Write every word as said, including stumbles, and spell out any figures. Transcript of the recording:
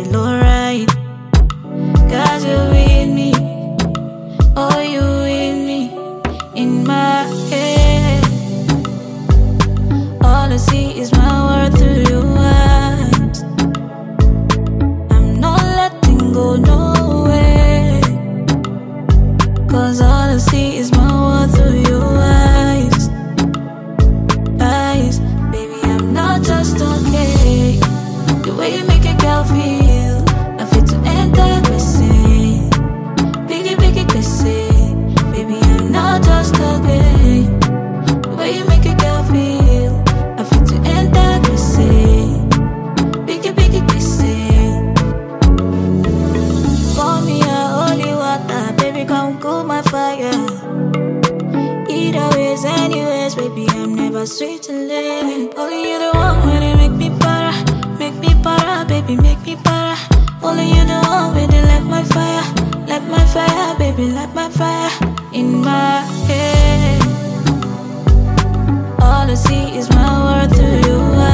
feel alright. Cause you're with me, oh you with me, in my head. All I see is my world through your eyes. I'm not letting go nowhere, cause all I see is my world through your eyes. Eyes, baby, I'm not just okay. The way you make a girl feel, I feel to enter the sea. Biggie, biggie, kissy. Baby, I'm not just okay. The way you make a girl feel, I feel to enter the sea. Biggie, biggie, kissy. For me, I holy water. Baby, come cool my fire. Either ways, anyways, baby, I'm never switching lanes. Only you the one when they make me para. Make me para, baby, make me para. Only you the one when they light my fire. Light my fire, baby, light my fire. In my head, all I see is my world through your eyes.